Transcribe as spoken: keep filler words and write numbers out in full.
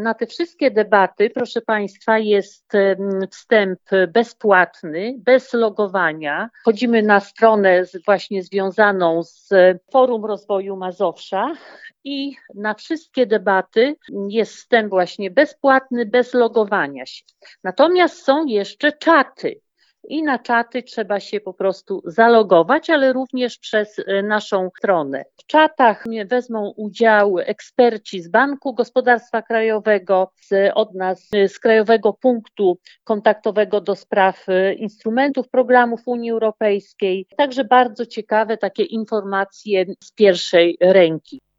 Na te wszystkie debaty, proszę Państwa, jest wstęp bezpłatny, bez logowania. Wchodzimy na stronę właśnie związaną z Forum Rozwoju Mazowsza i na wszystkie debaty jest wstęp właśnie bezpłatny, bez logowania się. Natomiast są jeszcze czaty. I na czaty trzeba się po prostu zalogować, ale również przez naszą stronę. W czatach wezmą udział eksperci z Banku Gospodarstwa Krajowego, z, od nas z Krajowego Punktu Kontaktowego do spraw instrumentów programów Unii Europejskiej. Także bardzo ciekawe takie informacje z pierwszej ręki.